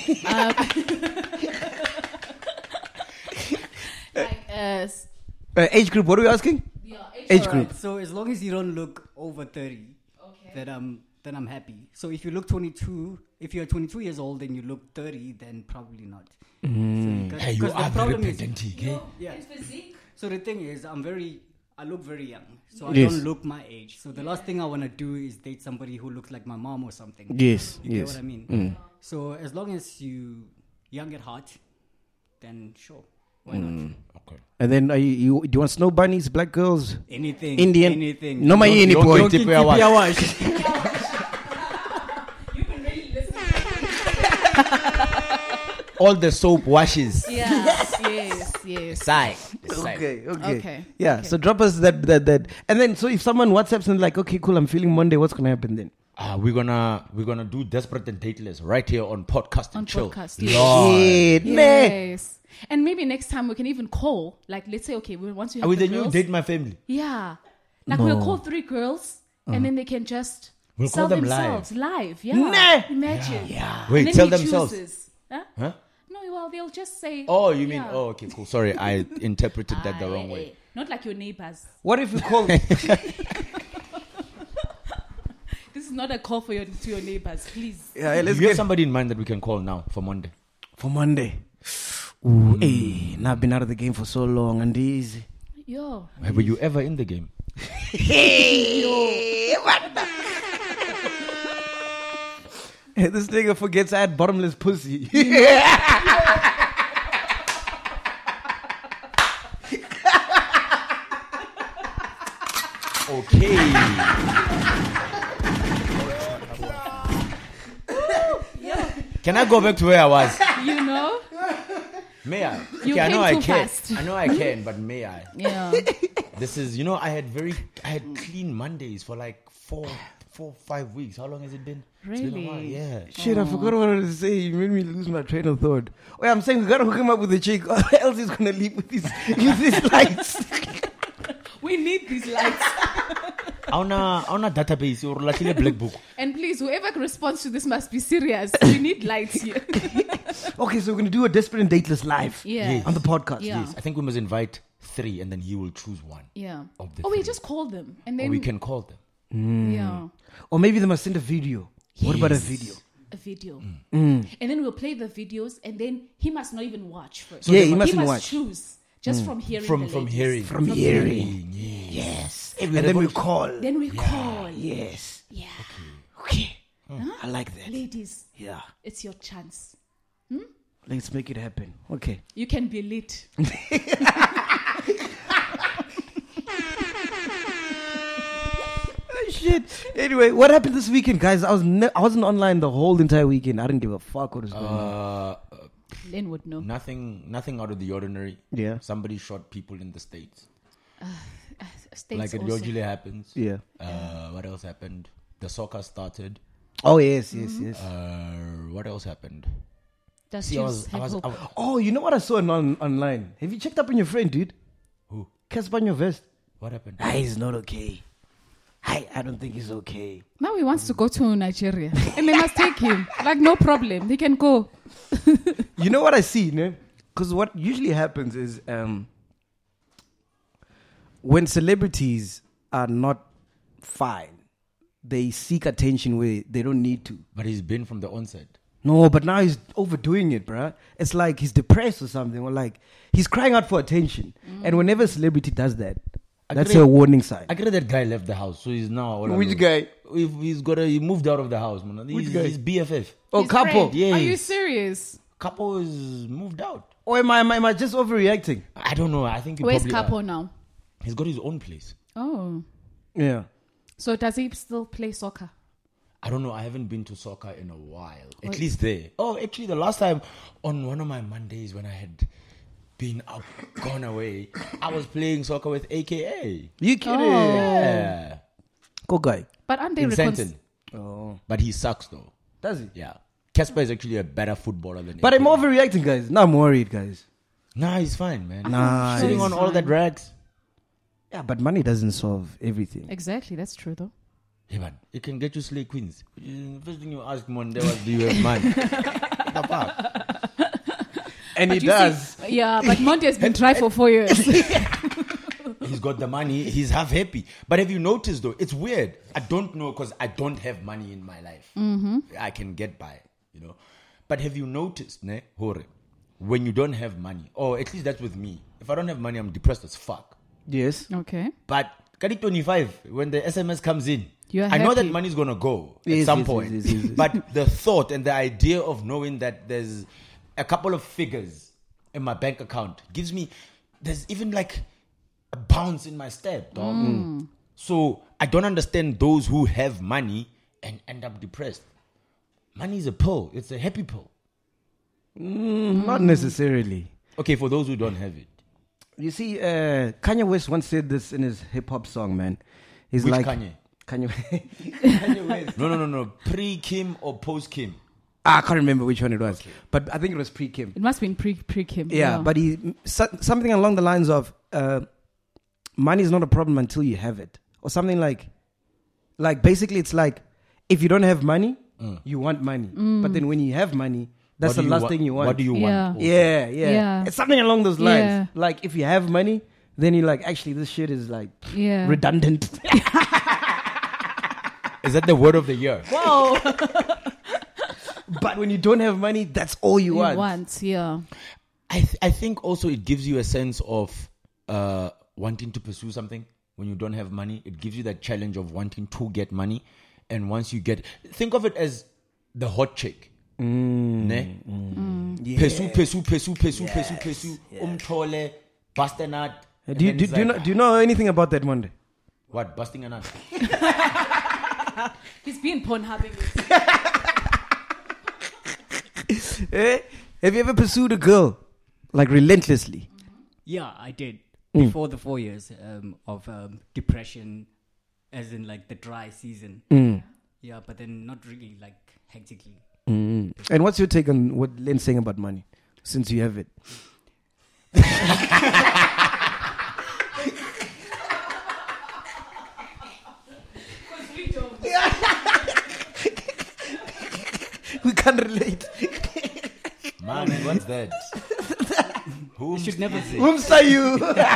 Speaker 4: leave. Age group, what are we asking? Age group.
Speaker 7: Alright, so as long as you don't look over 30, then I'm happy. So if you look 22, if you're 22 years old and you look 30, then probably not.
Speaker 5: Hey, you are very pedantic, eh?
Speaker 7: Yeah. So the thing is, I look very young. So I
Speaker 4: Yes.
Speaker 7: don't look my age. So the last thing I want to do is date somebody who looks like my mom or something.
Speaker 4: Yes,
Speaker 7: You get
Speaker 4: yes.
Speaker 7: what I mean? So as long as you young at heart, then sure. Why not?
Speaker 5: Okay.
Speaker 4: And then do you want snow bunnies, black girls,
Speaker 7: Anything.
Speaker 4: Indian?
Speaker 7: Anything.
Speaker 4: No, my any boy.
Speaker 5: Don't keep your watch. All the soap washes.
Speaker 6: Yes.
Speaker 5: Sigh.
Speaker 4: Okay. Yeah. So drop us that, and then so if someone WhatsApps and like, okay, cool, I'm feeling Monday. What's gonna happen then?
Speaker 5: We're gonna do Desperate and Dateless right here on Podcast and
Speaker 6: On
Speaker 5: Chill.
Speaker 6: Podcast, yes.
Speaker 5: Lord.
Speaker 6: Yes. And maybe next time we can even call. Like, let's say, okay, once you have
Speaker 5: With
Speaker 6: the
Speaker 5: the new
Speaker 6: girls,
Speaker 5: Date My Family.
Speaker 6: yeah. Like we'll call 3 girls, and then they can just
Speaker 5: We'll
Speaker 6: sell
Speaker 5: call them
Speaker 6: themselves live. Yeah.
Speaker 4: Nah.
Speaker 6: Imagine.
Speaker 5: Wait,
Speaker 6: And then
Speaker 5: tell
Speaker 6: he
Speaker 5: themselves.
Speaker 6: chooses. Huh?
Speaker 5: Huh?
Speaker 6: No, well, they'll just say.
Speaker 5: Oh, you mean?
Speaker 6: yeah.
Speaker 5: Oh, okay, cool. Sorry, I interpreted that the wrong way.
Speaker 6: Not like your neighbors.
Speaker 4: What if you call?
Speaker 6: This is not a call to your neighbors, please.
Speaker 4: Yeah,
Speaker 5: Do
Speaker 4: let's
Speaker 5: you have
Speaker 4: get
Speaker 5: somebody in mind that we can call now for Monday?
Speaker 4: for Monday. Ooh, hey, now I've been out of the game for so long, and easy.
Speaker 6: Yo.
Speaker 5: Were you ever in the game?
Speaker 4: This nigga forgets I had bottomless pussy.
Speaker 5: Okay. Can I go back to where I was?
Speaker 6: You know?
Speaker 5: May I?
Speaker 6: You
Speaker 5: Okay, I know
Speaker 6: came
Speaker 5: I
Speaker 6: too
Speaker 5: can.
Speaker 6: fast.
Speaker 5: I know I can, but may I?
Speaker 6: Yeah.
Speaker 5: This is, I had clean Mondays for like 4-5 weeks. How long has it been? It's been a while,
Speaker 6: Really?
Speaker 5: yeah.
Speaker 4: Shit, I forgot what I was to say. You made me lose my train of thought. Oh, yeah, I'm saying we gotta hook him up with a chick, or else he's gonna leave with these lights.
Speaker 6: We need these lights.
Speaker 5: On a database or like in a black book.
Speaker 6: And please, whoever responds to this must be serious. We need lights here.
Speaker 4: Okay, so we're gonna do a Desperate and Dateless live
Speaker 6: Yeah.
Speaker 4: on the podcast.
Speaker 6: Yeah.
Speaker 5: Yes, I think we must invite 3, and then he will choose one.
Speaker 6: Yeah.
Speaker 5: Of the
Speaker 6: Or we
Speaker 5: three.
Speaker 6: just call them and
Speaker 5: Or
Speaker 6: then
Speaker 5: we can call them.
Speaker 6: yeah,
Speaker 4: Or maybe they must send a video. What about a video?
Speaker 6: a video,
Speaker 5: Mm.
Speaker 6: and then we'll play the videos, and then he must not even watch first.
Speaker 4: Yeah, he
Speaker 6: he
Speaker 4: mustn't
Speaker 6: must
Speaker 4: watch.
Speaker 6: choose just from hearing.
Speaker 5: From
Speaker 6: the ladies.
Speaker 5: hearing.
Speaker 4: From hearing. Yes. And then we call.
Speaker 6: Then we call.
Speaker 4: Yes.
Speaker 6: Yeah.
Speaker 4: Okay. I like that.
Speaker 6: Ladies,
Speaker 4: Yeah.
Speaker 6: it's your chance.
Speaker 4: Let's make it happen. Okay.
Speaker 6: You can be lit.
Speaker 4: Shit. Anyway, what happened this weekend, guys? I wasn't online the whole entire weekend. I didn't give a fuck what was going on.
Speaker 6: Len would know.
Speaker 5: Nothing out of the ordinary.
Speaker 4: Yeah.
Speaker 5: Somebody shot people in the States.
Speaker 6: States
Speaker 5: Like it
Speaker 6: also.
Speaker 5: usually happens.
Speaker 4: Yeah.
Speaker 5: What else happened? The soccer started.
Speaker 4: Oh yes.
Speaker 5: What else happened?
Speaker 6: Does
Speaker 5: See, I
Speaker 6: Chiefs
Speaker 5: was, I
Speaker 6: have
Speaker 5: was,
Speaker 6: hope?
Speaker 5: I was,
Speaker 4: Oh, you know what I saw online? Have you checked up on your friend, dude?
Speaker 5: who?
Speaker 4: Casper on your vest.
Speaker 5: What happened?
Speaker 4: He's not okay. I don't think he's okay.
Speaker 6: Now he wants to go to Nigeria, and they must take him. Like no problem, he can go.
Speaker 4: You know what I see, no? Because what usually happens is when celebrities are not fine, they seek attention where they don't need to.
Speaker 5: But he's been from the onset.
Speaker 4: No, but now he's overdoing it, bruh. It's like he's depressed or something, or like he's crying out for attention. And whenever a celebrity does that, that's a warning sign.
Speaker 5: I get that guy left the house, so he's now all
Speaker 4: Which
Speaker 5: alone.
Speaker 4: guy?
Speaker 5: He moved out of the house, man.
Speaker 4: Which
Speaker 5: He's,
Speaker 4: guy?
Speaker 5: he's BFF.
Speaker 4: Oh,
Speaker 6: His
Speaker 4: couple.
Speaker 6: friend.
Speaker 5: Yes.
Speaker 6: Are you serious?
Speaker 5: Couple is moved out.
Speaker 4: Or am I just overreacting?
Speaker 5: I don't know. I think he
Speaker 6: Where's
Speaker 5: probably
Speaker 6: Capo now?
Speaker 5: he's got his own place.
Speaker 6: Oh,
Speaker 4: Yeah.
Speaker 6: so does he still play soccer?
Speaker 5: I don't know. I haven't been to soccer in a while. At least there. Oh, actually, the last time on one of my Mondays when I had gone away, I was playing soccer with AKA.
Speaker 4: You kidding?
Speaker 6: Oh.
Speaker 5: Yeah.
Speaker 4: Good guy.
Speaker 6: But aren't they
Speaker 5: In Senton.
Speaker 4: Oh.
Speaker 5: But he sucks though.
Speaker 4: Does he?
Speaker 5: Yeah. Casper is actually a better footballer than
Speaker 4: But I'm
Speaker 5: AKA.
Speaker 4: overreacting, guys. Now I'm worried, guys.
Speaker 5: Nah, he's fine, man.
Speaker 4: Nah.
Speaker 5: Sitting
Speaker 6: he's
Speaker 5: on all
Speaker 6: fine.
Speaker 5: that rags.
Speaker 4: Yeah, but money doesn't solve everything.
Speaker 6: Exactly, that's true though.
Speaker 5: Hey man, it can get you Slay Queens. First thing you ask Monday was, do you have money? What the fuck?
Speaker 4: And he
Speaker 6: You
Speaker 4: does.
Speaker 6: see- yeah, but Monty has been dry for 4 years.
Speaker 5: He's got the money. He's half happy. But have you noticed though? It's weird. I don't know because I don't have money in my life. I can get by, you know. But have you noticed, ne, Hore, when you don't have money, or at least that's with me. If I don't have money, I'm depressed as fuck.
Speaker 4: Yes.
Speaker 6: Okay.
Speaker 5: But Kadi 25, when the SMS comes in,
Speaker 6: You're
Speaker 5: I know that
Speaker 6: happy.
Speaker 5: money's gonna go
Speaker 4: Yes,
Speaker 5: at some
Speaker 4: yes,
Speaker 5: point.
Speaker 4: yes, yes, yes.
Speaker 5: But the thought and the idea of knowing that there's a couple of figures in my bank account gives me, there's even like a bounce in my step, dog. So I don't understand those who have money and end up depressed. Money is a pill. It's a happy pill.
Speaker 4: Not necessarily.
Speaker 5: Okay, for those who don't have it.
Speaker 4: You see, Kanye West once said this in his hip hop song, man. He's
Speaker 5: Which
Speaker 4: like
Speaker 5: Kanye?
Speaker 4: Kanye West.
Speaker 5: No. Pre-Kim or post-Kim?
Speaker 4: I can't remember which one it was, but I think it was pre-Kim.
Speaker 6: It must have been pre-Kim.
Speaker 4: Yeah, but he something along the lines of money is not a problem until you have it, or something like basically it's like if you don't have money, you want money, but then when you have money, that's the last thing you want.
Speaker 5: What do you
Speaker 6: Yeah.
Speaker 5: want?
Speaker 4: Yeah.
Speaker 6: Yeah.
Speaker 4: It's something along those lines.
Speaker 6: Yeah.
Speaker 4: Like if you have money, then you're like, actually, this shit is like
Speaker 6: Yeah.
Speaker 4: redundant.
Speaker 5: Is that the word of the year?
Speaker 6: Whoa.
Speaker 4: But when you don't have money, that's all you want.
Speaker 6: Yeah.
Speaker 5: I think also it gives you a sense of wanting to pursue something. When you don't have money, it gives you that challenge of wanting to get money. And once you get, think of it as the hot chick. Ne?
Speaker 4: Yeah.
Speaker 5: Pesu. Umtole, bust a nut.
Speaker 4: Do you know anything about that, Monday?
Speaker 5: What? Busting a nut?
Speaker 6: He's been Pornhubbing.
Speaker 4: Have you ever pursued a girl like relentlessly?
Speaker 7: Yeah, I did. Before the 4 years of depression, as in like the dry season. Yeah, but then not really like hectically.
Speaker 4: And what's your take on what Len's saying about money, since you have it? We can't relate.
Speaker 5: Man, what's that? Who
Speaker 7: should never
Speaker 5: is it?
Speaker 4: Whom say you?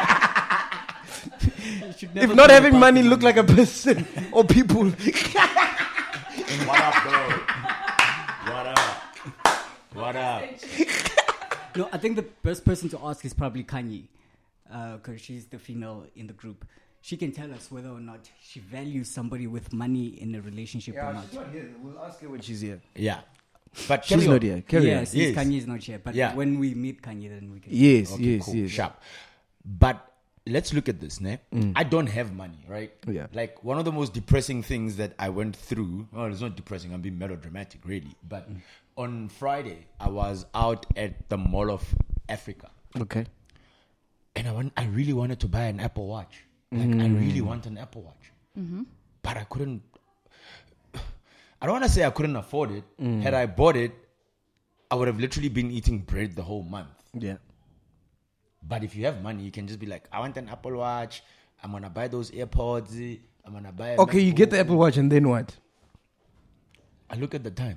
Speaker 7: It should never
Speaker 4: If not
Speaker 7: be
Speaker 4: having
Speaker 7: about
Speaker 4: money
Speaker 7: the
Speaker 4: look like a person or people.
Speaker 5: What up, bro? What up? What up?
Speaker 7: No, I think the best person to ask is probably Kanye, because she's the female in the group. She can tell us whether or not she values somebody with money in a relationship or not.
Speaker 4: not here. We'll ask her when she's here.
Speaker 5: Yeah. But
Speaker 4: She's
Speaker 5: carry
Speaker 4: not
Speaker 5: on.
Speaker 4: here. Carry
Speaker 7: Yeah,
Speaker 4: on.
Speaker 7: since
Speaker 5: Yes.
Speaker 7: Kanye is not here, but
Speaker 5: Yeah.
Speaker 7: when we meet Kanye, then we can.
Speaker 4: Yes,
Speaker 5: Okay,
Speaker 4: yes,
Speaker 5: cool.
Speaker 4: yes.
Speaker 5: Sharp. But let's look at this, ne? I don't have money, right?
Speaker 4: Yeah.
Speaker 5: Like one of the most depressing things that I went through. Well, it's not depressing. I'm being melodramatic, really. But on Friday, I was out at the Mall of Africa,
Speaker 4: Okay.
Speaker 5: and I really wanted to buy an Apple Watch. Like I really want an Apple Watch, but I couldn't. I don't want to say I couldn't afford it. Had I bought it, I would have literally been eating bread the whole month.
Speaker 4: Yeah.
Speaker 5: But if you have money, you can just be like, I want an Apple Watch. I'm going to buy those AirPods. I'm going to buy a
Speaker 4: Okay, you get the
Speaker 5: MacBook."
Speaker 4: Apple Watch and then what?
Speaker 5: I look at the time.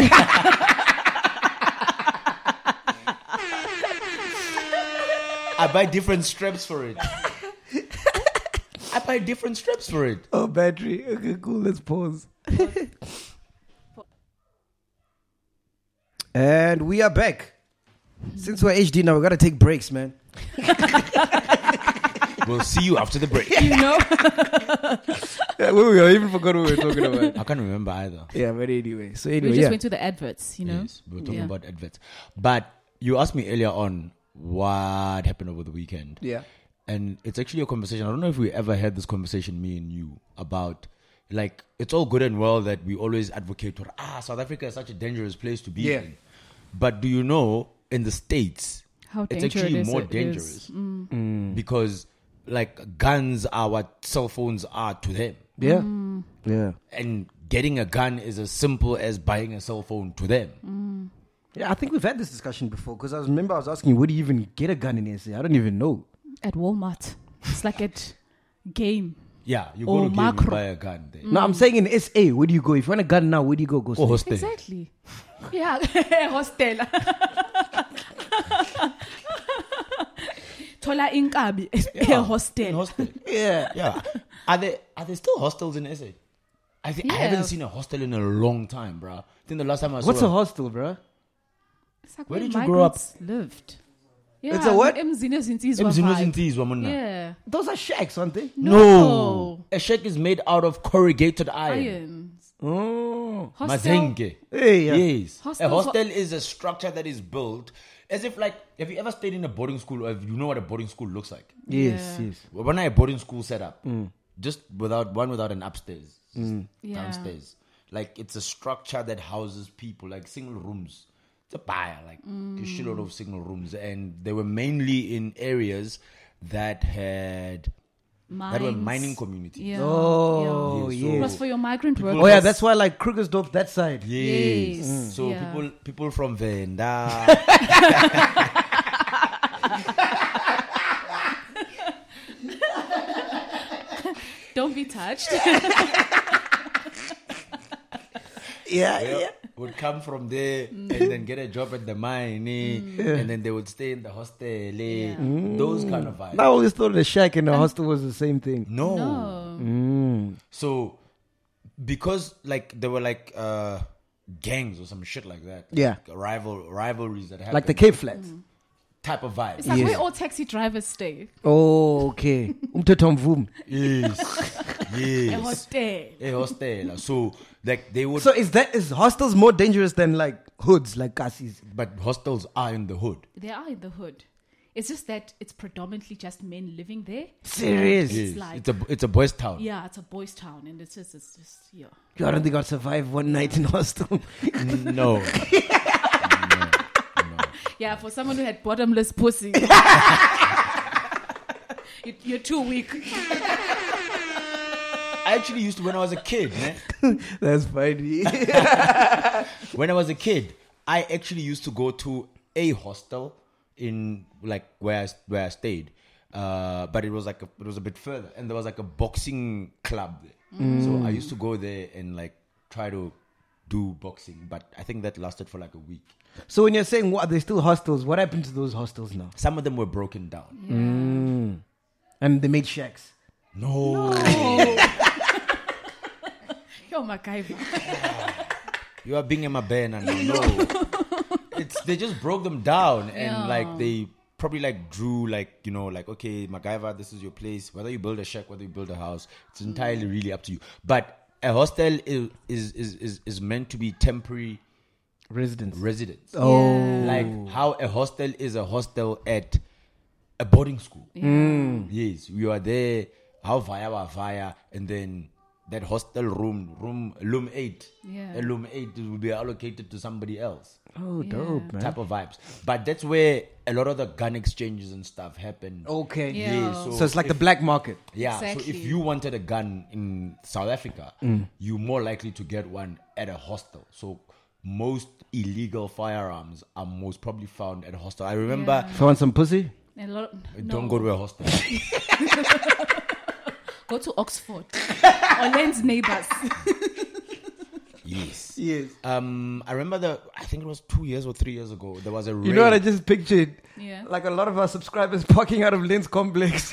Speaker 5: I buy different straps for it. I buy different straps for it.
Speaker 4: Oh, battery. Okay, cool. Let's pause. And we are back. Since we're HD now, we got to take breaks, man.
Speaker 5: We'll see you after the break.
Speaker 6: You know?
Speaker 4: Yeah, I even forgot what we were talking about.
Speaker 5: I can't remember either.
Speaker 4: Yeah, but anyway. So
Speaker 6: We
Speaker 4: anyway,
Speaker 6: just
Speaker 4: yeah.
Speaker 6: went to the adverts, you know?
Speaker 5: Yes, we were talking
Speaker 6: Yeah.
Speaker 5: about adverts. But you asked me earlier on what happened over the weekend.
Speaker 4: Yeah.
Speaker 5: And it's actually a conversation. I don't know if we ever had this conversation, me and you, about like it's all good and well that we always advocate for South Africa is such a dangerous place to be
Speaker 4: Yeah.
Speaker 5: in. But do you know in the States
Speaker 6: How
Speaker 5: it's
Speaker 6: dangerous
Speaker 5: actually
Speaker 6: it
Speaker 5: more
Speaker 6: is.
Speaker 5: dangerous because like guns are what cell phones are to them.
Speaker 4: Yeah. Yeah.
Speaker 5: And getting a gun is as simple as buying a cell phone to them.
Speaker 4: Yeah, I think we've had this discussion before because I was asking you, where do you even get a gun in SA? I don't even know.
Speaker 6: At Walmart. It's like at Game.
Speaker 5: Yeah, you
Speaker 6: Or
Speaker 5: go to game and
Speaker 6: macro.
Speaker 5: buy a gun there.
Speaker 4: No, I'm saying in SA, where do you go? If you want a gun now, where do you go? Go
Speaker 5: Or
Speaker 4: straight.
Speaker 5: hostel.
Speaker 6: Exactly. Yeah. Hostel. Thola inkabi. Hostel.
Speaker 5: Hostel.
Speaker 4: Yeah.
Speaker 5: Yeah. Are there still hostels in SA? I
Speaker 6: Yeah.
Speaker 5: haven't seen a hostel in a long time, bro. I think the last time I saw
Speaker 4: What's a hostel, bro?
Speaker 6: It's like
Speaker 5: Where
Speaker 6: where
Speaker 5: did you grow up?
Speaker 6: migrants lived. Yeah,
Speaker 4: It's a what?
Speaker 6: Emzini
Speaker 5: Emzini
Speaker 6: vibe.
Speaker 5: Zinti's, woman.
Speaker 6: Yeah.
Speaker 4: Those are shacks, aren't they?
Speaker 6: No.
Speaker 5: A shack is made out of corrugated iron.
Speaker 6: Irons.
Speaker 4: Oh.
Speaker 6: Hostel.
Speaker 5: Mazenge.
Speaker 4: Hey, yeah.
Speaker 5: Yes.
Speaker 6: Hostel
Speaker 5: A
Speaker 6: for-
Speaker 5: hostel is a structure that is built as if like, have you ever stayed in a boarding school or if you know what a boarding school looks like?
Speaker 4: Yes,
Speaker 6: Yeah.
Speaker 4: yes.
Speaker 5: When I boarding school set up, just without an upstairs,
Speaker 6: Yeah.
Speaker 5: downstairs. Like it's a structure that houses people, like single rooms. It's a buyer, like a shitload of single rooms, and they were mainly in areas that had that were
Speaker 6: Mines.
Speaker 5: mining communities.
Speaker 6: Yeah.
Speaker 4: Oh,
Speaker 5: Yeah, so-
Speaker 6: It was for your migrant
Speaker 5: People-
Speaker 6: workers.
Speaker 4: Oh, yeah, that's why, like, Krugersdorp, that side.
Speaker 5: Yes.
Speaker 6: Yes.
Speaker 5: So
Speaker 6: Yeah.
Speaker 5: people from Venda.
Speaker 6: Don't be touched.
Speaker 4: Yeah,
Speaker 5: would come from there and then get a job at the mine, and then they would stay in the hostel, those kind of vibes.
Speaker 4: I always thought the shack and the hostel was the same thing.
Speaker 5: No.
Speaker 6: No.
Speaker 5: So, because like there were like gangs or some shit like that.
Speaker 4: Yeah.
Speaker 5: Like, rivalries that happened.
Speaker 4: Like the Cape Flats.
Speaker 5: type of vibe.
Speaker 6: It's like
Speaker 4: Yes.
Speaker 6: where all taxi drivers stay.
Speaker 4: Oh, okay. Umthetho Mvumi.
Speaker 5: Yes.
Speaker 6: A
Speaker 5: Yes.
Speaker 6: hostel.
Speaker 5: A hostel. So like they would
Speaker 4: So is hostels more dangerous than like hoods, like Kasis?
Speaker 5: but hostels are in the hood.
Speaker 6: They are in the hood. It's just that it's predominantly just men living there.
Speaker 4: Serious?
Speaker 6: It's
Speaker 5: Yes.
Speaker 6: like
Speaker 5: It's a boys' town.
Speaker 6: yeah, it's a boys' town, and it's just yeah.
Speaker 4: I don't think I'll survive one night in hostel.
Speaker 5: No.
Speaker 6: Yeah, for someone who had bottomless pussy, you're too weak.
Speaker 5: I actually used to when I was a kid, man.
Speaker 4: That's funny.
Speaker 5: When I was a kid, I actually used to go to a hostel in like where I stayed, but it was a bit further, and there was like a boxing club there. So I used to go there and like try to do boxing, but I think that lasted for like a week.
Speaker 4: So when you're saying what, there's still hostels, what happened to those hostels now?
Speaker 5: Some of them were broken down.
Speaker 4: And they made shacks.
Speaker 5: No.
Speaker 6: Yo, MacGyver.
Speaker 5: You are being a mabena now. No. They just broke them down and like they probably like drew like, you know, like, okay, MacGyver, this is your place. Whether you build a shack, whether you build a house, it's entirely really up to you. But a hostel is meant to be temporary residence.
Speaker 4: Oh.
Speaker 5: Like how a hostel is a hostel at a boarding school. Yes, you are there, how via, and then that hostel room 8.
Speaker 6: Yeah.
Speaker 5: A room 8 will be allocated to somebody else.
Speaker 4: Oh, dope, man.
Speaker 5: Type of vibes. But that's where a lot of the gun exchanges and stuff happen.
Speaker 4: Okay.
Speaker 6: Yeah.
Speaker 4: So it's like the black market.
Speaker 5: Yeah,
Speaker 6: Exactly.
Speaker 5: so if you wanted a gun in South Africa, you're more likely to get one at a hostel. So most illegal firearms are most probably found at a hostel. I remember...
Speaker 4: If you want some pussy?
Speaker 5: Don't go to a hostel.
Speaker 6: Go to Oxford. Or Len's neighbors.
Speaker 5: Yes.
Speaker 4: Yes.
Speaker 5: I remember I think it was 2 years or 3 years ago, there was a raid.
Speaker 4: You know what I just pictured?
Speaker 6: Yeah.
Speaker 4: Like a lot of our subscribers parking out of Lynn's complex.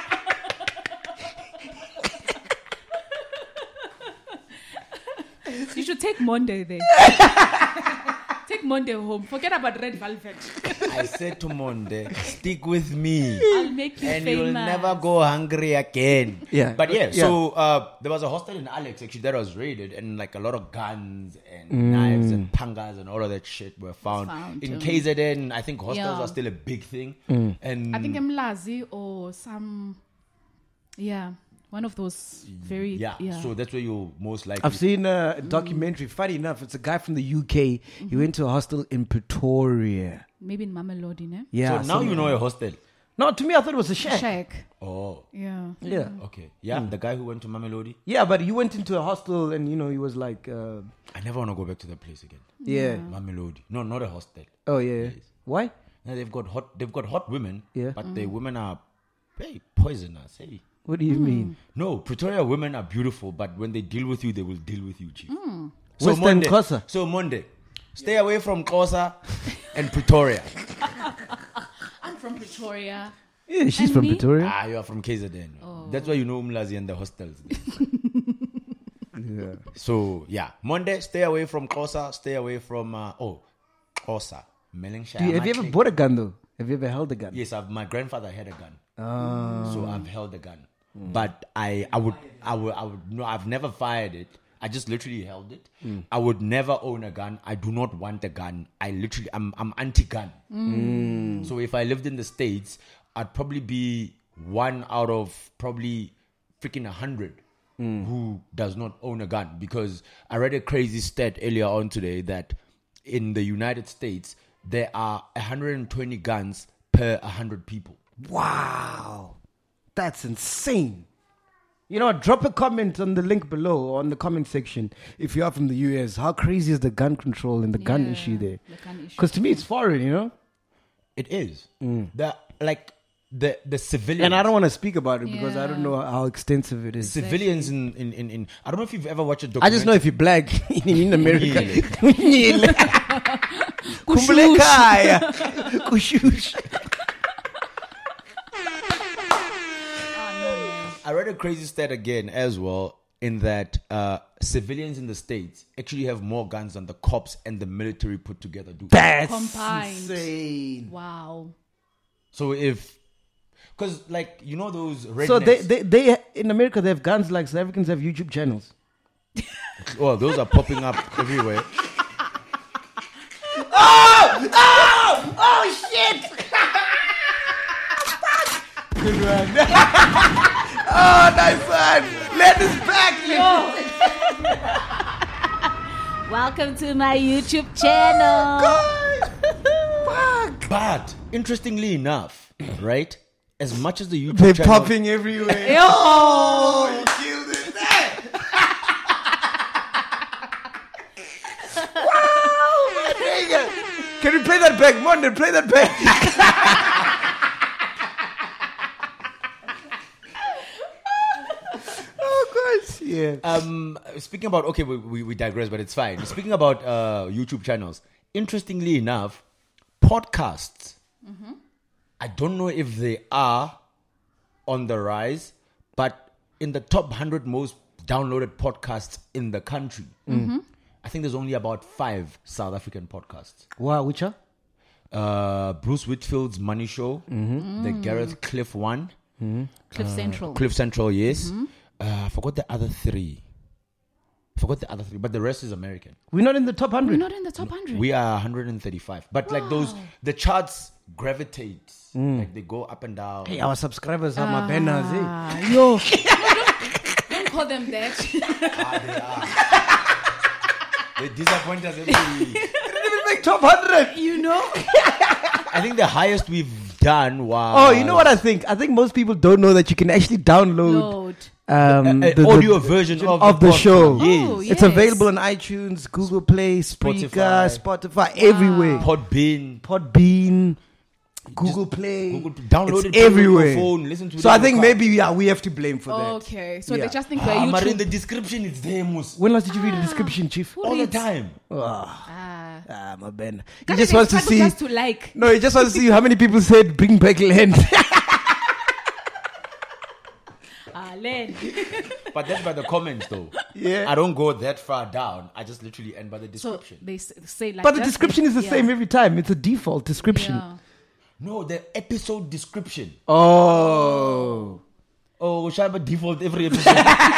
Speaker 6: You should take Monday there. Take Monday home. Forget about Red Velvet.
Speaker 5: I said to Monde, stick with me.
Speaker 6: I'll make you
Speaker 5: And
Speaker 6: famous.
Speaker 5: you'll never go hungry again.
Speaker 4: Yeah.
Speaker 5: But
Speaker 4: Yeah.
Speaker 5: so there was a hostel in Alex actually that was raided, and like a lot of guns and knives and pangas and all of that shit were found. In KZN. I think hostels are still a big thing. And
Speaker 6: I think Mlazi or some... Yeah. One of those very...
Speaker 5: yeah. So that's where you'll most likely...
Speaker 4: I've seen a documentary. Funny enough, it's a guy from the UK. He went to a hostel in Pretoria.
Speaker 6: Maybe in Mamelodi, ne?
Speaker 4: Yeah.
Speaker 5: So now you know a hostel.
Speaker 4: No, to me, I thought it was a shack.
Speaker 6: Shack.
Speaker 5: Oh.
Speaker 6: Yeah.
Speaker 4: Yeah.
Speaker 5: Okay. Yeah, the guy who went to Mamelodi.
Speaker 4: Yeah, but he went into a hostel and, he was like...
Speaker 5: I never want to go back to that place again.
Speaker 4: yeah.
Speaker 5: Mamelodi. No, not a hostel.
Speaker 4: Oh, yeah.
Speaker 5: Yes.
Speaker 4: Why?
Speaker 5: No, they've got hot women.
Speaker 4: Yeah.
Speaker 5: But the women are very poisonous. Hey.
Speaker 4: What do you mean?
Speaker 5: No, Pretoria women are beautiful, but when they deal with you, they will deal with you, chief.
Speaker 4: Western Xhosa.
Speaker 5: So Monday, stay away from Xhosa and Pretoria.
Speaker 6: I'm from Pretoria.
Speaker 4: Yeah, she's
Speaker 6: And
Speaker 4: from
Speaker 6: me?
Speaker 4: Pretoria.
Speaker 5: You are from KZN. That's why you know Umlazi and the hostels.
Speaker 4: Yeah.
Speaker 5: So, Monday, stay away from Xhosa, stay away from, Xhosa.
Speaker 4: Have you ever bought a gun, though? Have you ever held a gun?
Speaker 5: Yes, my grandfather had a gun. So I've held a gun. But I would no, I've never fired it. I just literally held it. I would never own a gun. I do not want a gun. I'm anti-gun. So if I lived in the States, I'd probably be one out of probably freaking 100 who does not own a gun. Because I read a crazy stat earlier on today that in the United States, there are 120 guns per 100 people.
Speaker 4: Wow. That's insane. You know what? Drop a comment on the link below or on the comment section if you are from the US. How crazy is the gun control and the gun issue there? Because to me, it's foreign,
Speaker 5: It is. The civilians.
Speaker 4: And I don't want to speak about it because I don't know how extensive it is.
Speaker 5: Civilians in I don't know if you've ever watched a
Speaker 4: I
Speaker 5: documentary.
Speaker 4: just know if you're black in America. Kushush.
Speaker 5: I read a crazy stat again as well, in that civilians in the States actually have more guns than the cops and the military put together do.
Speaker 4: That's
Speaker 6: Combined.
Speaker 4: insane.
Speaker 6: Wow.
Speaker 5: So because like, you know those rednecks.
Speaker 4: So they in America, they have guns like South Africans have YouTube channels.
Speaker 5: Oh, those are popping up everywhere.
Speaker 4: Oh, shit! Good one. Oh, nice one. Let us back.
Speaker 6: Welcome to my YouTube channel.
Speaker 4: Fuck.
Speaker 5: But interestingly enough, right? As much as the YouTube
Speaker 4: They're
Speaker 5: channel,
Speaker 4: popping everywhere.
Speaker 6: Oh,
Speaker 4: You killed it. Wow, nigga. Can we play that back, Monday? Play that back. Oh, gosh. Yeah.
Speaker 5: Speaking about, okay, we digress, but it's fine. Speaking about YouTube channels, interestingly enough, podcasts, I don't know if they are on the rise, but in the top 100 most downloaded podcasts in the country, I think there's only about 5 South African podcasts.
Speaker 4: Wow, which are?
Speaker 5: Bruce Whitfield's Money Show, the Gareth Cliff one.
Speaker 6: Cliff Central.
Speaker 5: Cliff Central, yes. I forgot the other 3. But the rest is American.
Speaker 4: We're not in the top 100.
Speaker 6: We're not in the top 100.
Speaker 5: We are 135. But like those, the charts gravitate. Like they go up and down.
Speaker 4: Hey, our subscribers are my banners, eh?
Speaker 6: Yo. Don't call them that.
Speaker 5: They are. They disappoint us every week.
Speaker 4: They didn't even make top 100.
Speaker 6: You know?
Speaker 5: I think the highest we've done was...
Speaker 4: Oh, you know what I think? I think most people don't know that you can actually download
Speaker 5: the audio version
Speaker 4: of the show.
Speaker 5: Yes.
Speaker 6: Oh,
Speaker 4: It's available on iTunes, Google Play, Spreaker, Spotify, everywhere. Podbean, Google Play.
Speaker 5: Download it
Speaker 4: everywhere.
Speaker 5: on your phone, listen to it.
Speaker 4: So I think maybe we have to blame for that.
Speaker 6: Okay, so they just think we're
Speaker 5: But in
Speaker 6: YouTube.
Speaker 5: the description, it's there, Mus.
Speaker 4: When last did you read the description, Chief?
Speaker 5: All the time.
Speaker 4: My Ben. He just wants to see.
Speaker 6: Just to like.
Speaker 4: No, he just wants to see how many people said bring back land.
Speaker 6: Len.
Speaker 5: But that's by the comments, though.
Speaker 4: Yeah.
Speaker 5: I don't go that far down. I just literally end by the
Speaker 6: So
Speaker 5: description.
Speaker 6: they say like.
Speaker 4: But the
Speaker 6: just
Speaker 4: description is the same every time. It's a default description.
Speaker 6: Yeah.
Speaker 5: No, the episode description.
Speaker 4: Oh,
Speaker 5: we should have a default every episode.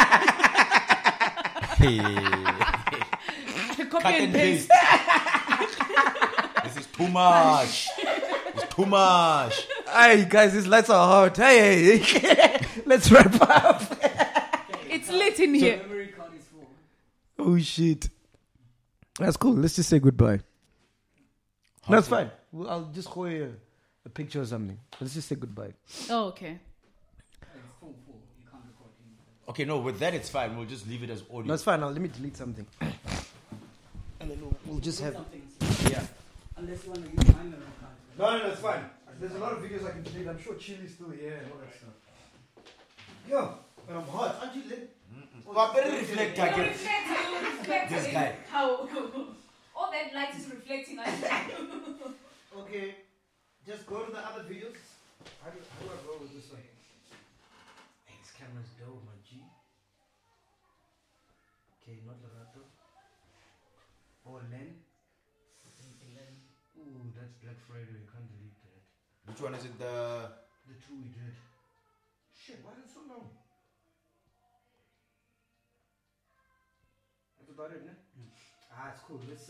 Speaker 6: Copy and paste.
Speaker 5: This is too much. It's too much.
Speaker 4: Hey guys, these lights are hot. Hey, let's wrap up.
Speaker 6: It's lit in here.
Speaker 7: Memory card is full.
Speaker 4: Oh shit, that's cool. Let's just say goodbye. No, it's fine. I'll just call you a picture or something. Let's just say goodbye.
Speaker 6: Oh, okay.
Speaker 7: It's full. You can't record anything.
Speaker 5: Okay, no, with that it's fine. We'll just leave it as audio.
Speaker 4: No, it's fine. Let me delete something, and then we'll just have. Yeah.
Speaker 7: Unless you want to use my memory card.
Speaker 4: No, it's fine. There's a lot of videos I can delete. I'm sure Chili's still here and all that stuff. Yo, but I'm hot. Aren't you lit?
Speaker 5: This guy.
Speaker 6: How all that light is reflecting on you.
Speaker 4: Okay, just go to the other videos. How do I go with this one? Hey, this camera's dope, my G. Okay, not Lorato. Oh, Len. Ooh, that's Black Friday. You can't delete that.
Speaker 5: Which one is it? The
Speaker 4: 2 we did. Shit, why is it so long? That's about it, no? It's cool. Let's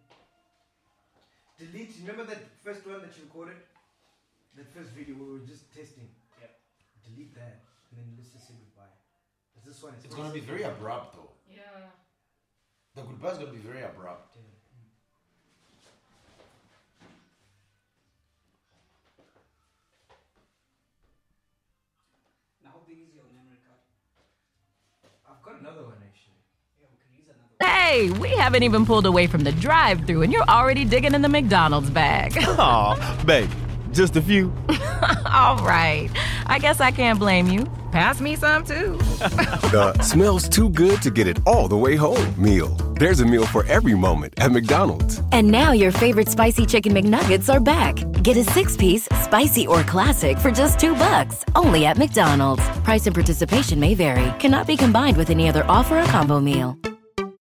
Speaker 4: delete. Remember that first one that you recorded? That first video we were just testing. Yeah. Delete that, and then let's just say goodbye. This one is.
Speaker 5: It's gonna be very abrupt, though.
Speaker 6: Yeah.
Speaker 5: The goodbye is gonna be very abrupt.
Speaker 4: Yeah.
Speaker 7: Now, how big is your memory card?
Speaker 4: I've got another one actually.
Speaker 7: Yeah, we can use another one.
Speaker 8: Hey, we haven't even pulled away from the drive-thru and you're already digging in the McDonald's bag.
Speaker 9: Aw, babe, just a few.
Speaker 8: All right. I guess I can't blame you. Pass me some too.
Speaker 9: The smells too good to get it all the way home meal. There's a meal for every moment at McDonald's.
Speaker 10: And now your favorite spicy chicken McNuggets are back. Get a 6-piece, spicy or classic for just $2. Only at McDonald's. Price and participation may vary. Cannot be combined with any other offer or combo meal.